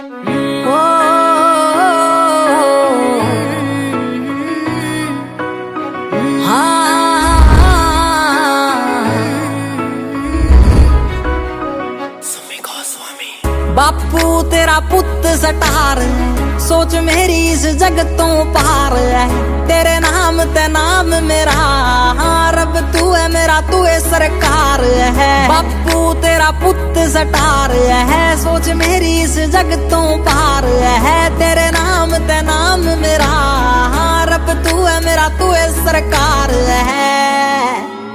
बापू तेरा पुत सटार, सोच मेरी इस जग तो पार है। तेरे नाम ते नाम मेरा, रब तू है मेरा, तू है सरकार है। बापू तेरा पुत सटार है, सोच मेरी इस जग तो पार है। तेरे नाम ते नाम मेरा, रब तू है मेरा, तू है सरकार है।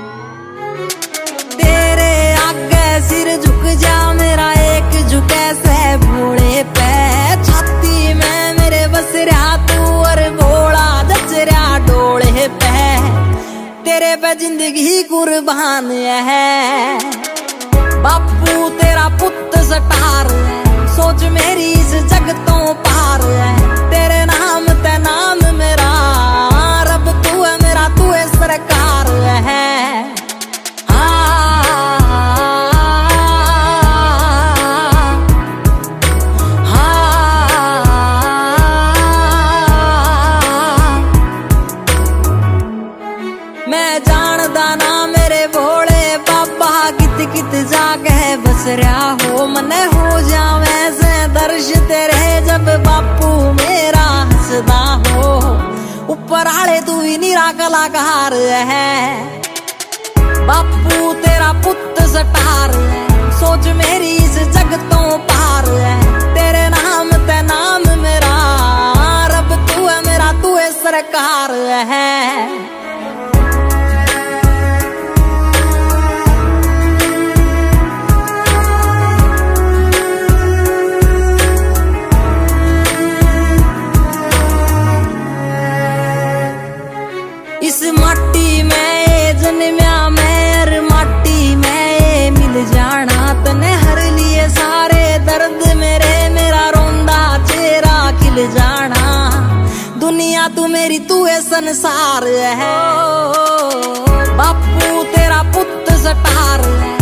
तेरे आगे सिर झुक जा मेरा, एक झुके से भोले पे। छाती में मेरे बस रहा तू, और भोला जच रहा डोले पे। तेरे पे जिंदगी कुर्बान है। बापू तेरा पुत सटार है, सोच मेरी इस जग तो पार है। तेरे नाम ते नाम मेरा, रब तू है मेरा, तू है सरकार है। मैं जानदा ना मेरे भोले बाबा, कित कित जाके बस रहा हो। मने हो जावे से दर्श तेरे, जब बापू मेरा हंसदा हो। ऊपर आले तू ही निरा कलाकार है। बापू तेरा पुत सटार है, सोच मेरी इस जग तो पार है। तेरे नाम ते नाम मेरा, रब तू है मेरा, तू है सरकार है। इस माटी में जन्मया मैं, और माटी में मिल जाना। तने हर लिए सारे दर्द मेरे, मेरा रोंदा चेहरा खिल जाना। दुनिया तू मेरी, तू है संसार है। बापू तेरा पुत सटार है,